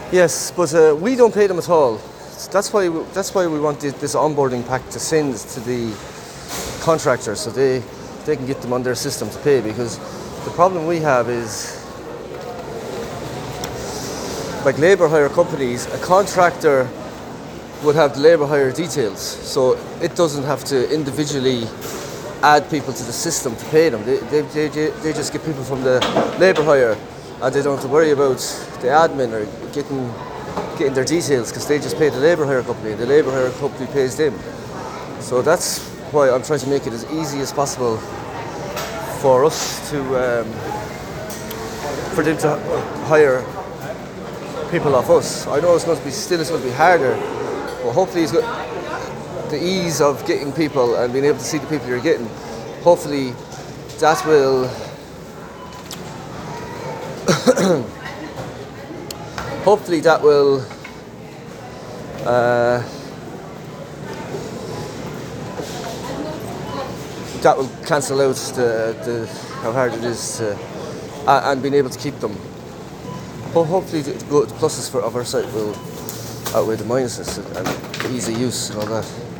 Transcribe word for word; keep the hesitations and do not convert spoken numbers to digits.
Yes, but uh, we don't pay them at all. That's why we, that's why we want this, this onboarding pack to send to the contractors so they they can get them on their system to pay, because the problem we have is, like labour hire companies, a contractor would have the labour hire details, so it doesn't have to individually add people to the system to pay them. They, they, they, they just get people from the labour hire, and they don't have to worry about the admin or getting getting their details, because they just pay the labour hire company and the labour hire company pays them. So that's why I'm trying to make it as easy as possible for us to um, for them to hire people off us. I know it's going to be still it's going to be harder, but hopefully it's got the ease of getting people and being able to see the people you're getting. Hopefully that will hopefully that will uh, that will cancel out the, the how hard it is to uh, and being able to keep them. But hopefully the, the pluses for of our site will outweigh the minuses and the easy use and all that.